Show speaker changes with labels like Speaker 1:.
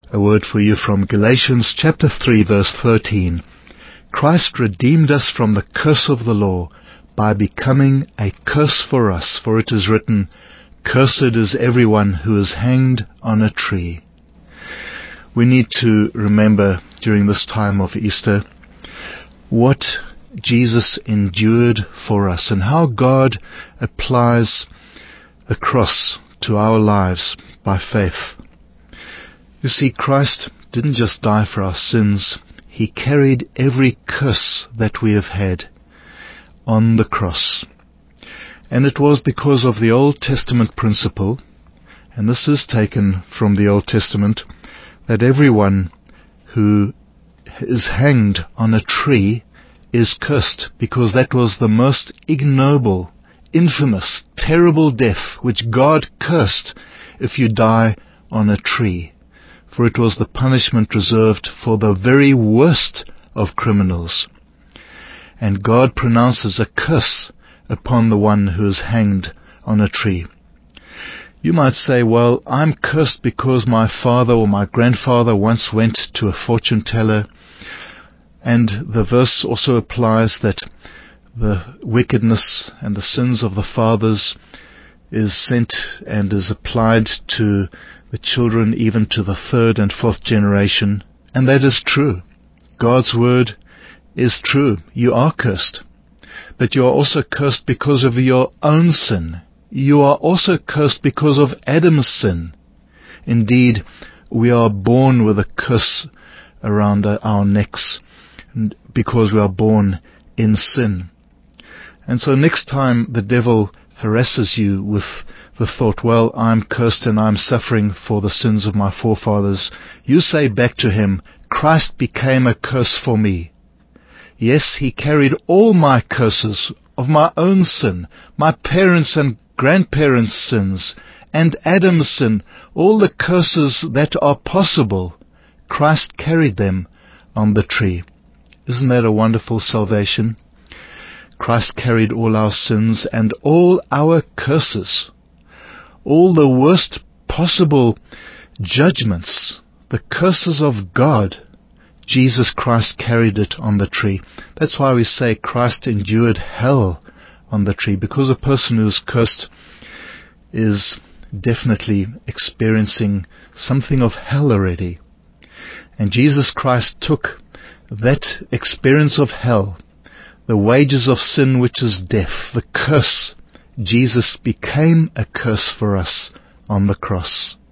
Speaker 1: A word for you from Galatians chapter 3 verse 13. Christ redeemed us from the curse of the law by becoming a curse for us, for it is written, "Cursed is everyone who is hanged on a tree." We need to remember during this time of Easter what Jesus endured for us and how God applies the cross to our lives by faith. You see, Christ didn't just die for our sins. He carried every curse that we have had on the cross. And it was because of the Old Testament principle, and this is taken from the Old Testament, that everyone who is hanged on a tree is cursed, because that was the most ignoble, infamous, terrible death which God cursed if you die on a tree. For it was the punishment reserved for the very worst of criminals. And God pronounces a curse upon the one who is hanged on a tree. You might say, well, I'm cursed because my father or my grandfather once went to a fortune teller. And the verse also applies that the wickedness and the sins of the fathers is sent and is applied to the children, even to the third and fourth generation. And that is true. God's word is true. You are cursed. But you are also cursed because of your own sin. You are also cursed because of Adam's sin. Indeed, we are born with a curse around our necks because we are born in sin. And so next time the devil harasses you with the thought, well, I'm cursed and I'm suffering for the sins of my forefathers, you say back to him, Christ became a curse for me. Yes, he carried all my curses of my own sin, my parents' and grandparents' sins, and Adam's sin, all the curses that are possible. Christ carried them on the tree. Isn't that a wonderful salvation? Christ carried all our sins and all our curses, all the worst possible judgments, the curses of God. Jesus Christ carried it on the tree. That's why we say Christ endured hell on the tree, because a person who is cursed is definitely experiencing something of hell already. And Jesus Christ took that experience of hell, the wages of sin, which is death, the curse. Jesus became a curse for us on the cross.